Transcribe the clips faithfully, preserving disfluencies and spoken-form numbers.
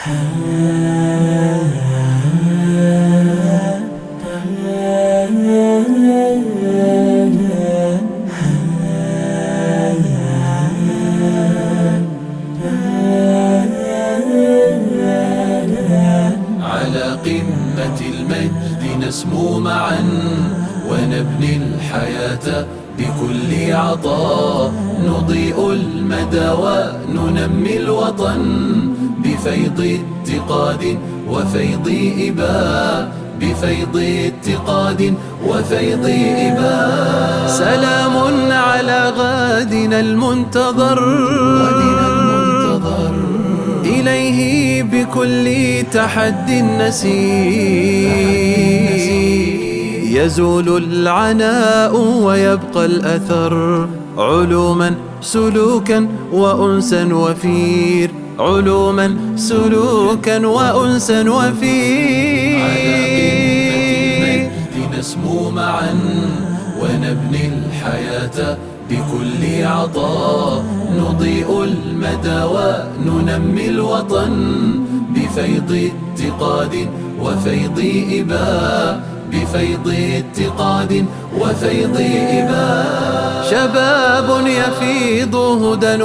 على قمة المجد نسمو معا ونبني الحياة بكل عطاء، نضيء المدى وننمي الوطن بفيض اتقاد وفيض إباء، بفيض اتقاد وفيض إباء. سلام على غادنا المنتظر، إليه بكل تحد نسير، يزول العناء ويبقى الأثر، علوما سلوكا وأنسا وفير، علوما سلوكا وأنسا وفير. على قمة المجد نسمو معا ونبني الحياة بكل عطاء، نضيء المدى وننمي الوطن بفيض اتقاد وفيض إباء، بفيض اتقاد وفيض إباء. شباب يفيض هدى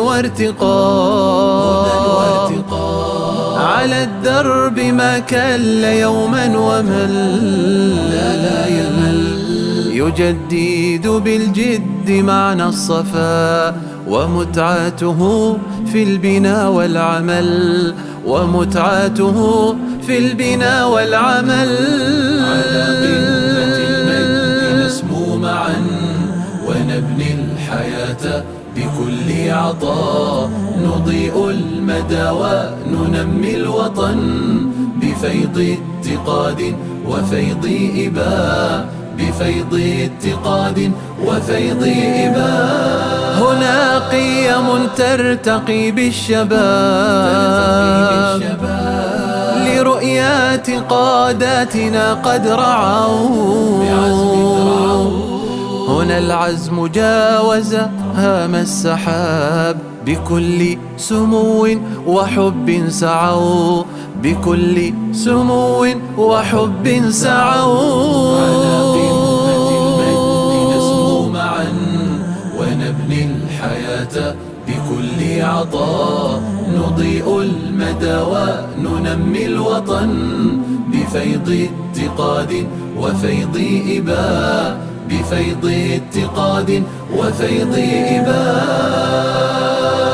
وارتقاء، على الدرب ما كل يوما ومل، لا لا يمل، يجدد بالجد معنى الصفاء، ومتعته في البناء والعمل، ومتعته في البناء والعمل. على قمة المجد نسمو معا ونبني الحياة بكل عطاء، نضيء المدى وننمي الوطن بفيض اتقاد وفيض إباء، بفيض اتقاد وفيض إباء. هنا قيم ترتقي بالشباب، لرؤيات قاداتنا قد رعوا، هنا العزم جاوز هام السحاب، بكل سمو وحب سعوا، بكل سمو وحب سعوا. على قمة المجد نسمو معا ونبني الحياة بكل عطاء، نضيء المدى وننمي الوطن بفيض اتقاد وفيض إباء، بفيض اتقاد وفيض إباء.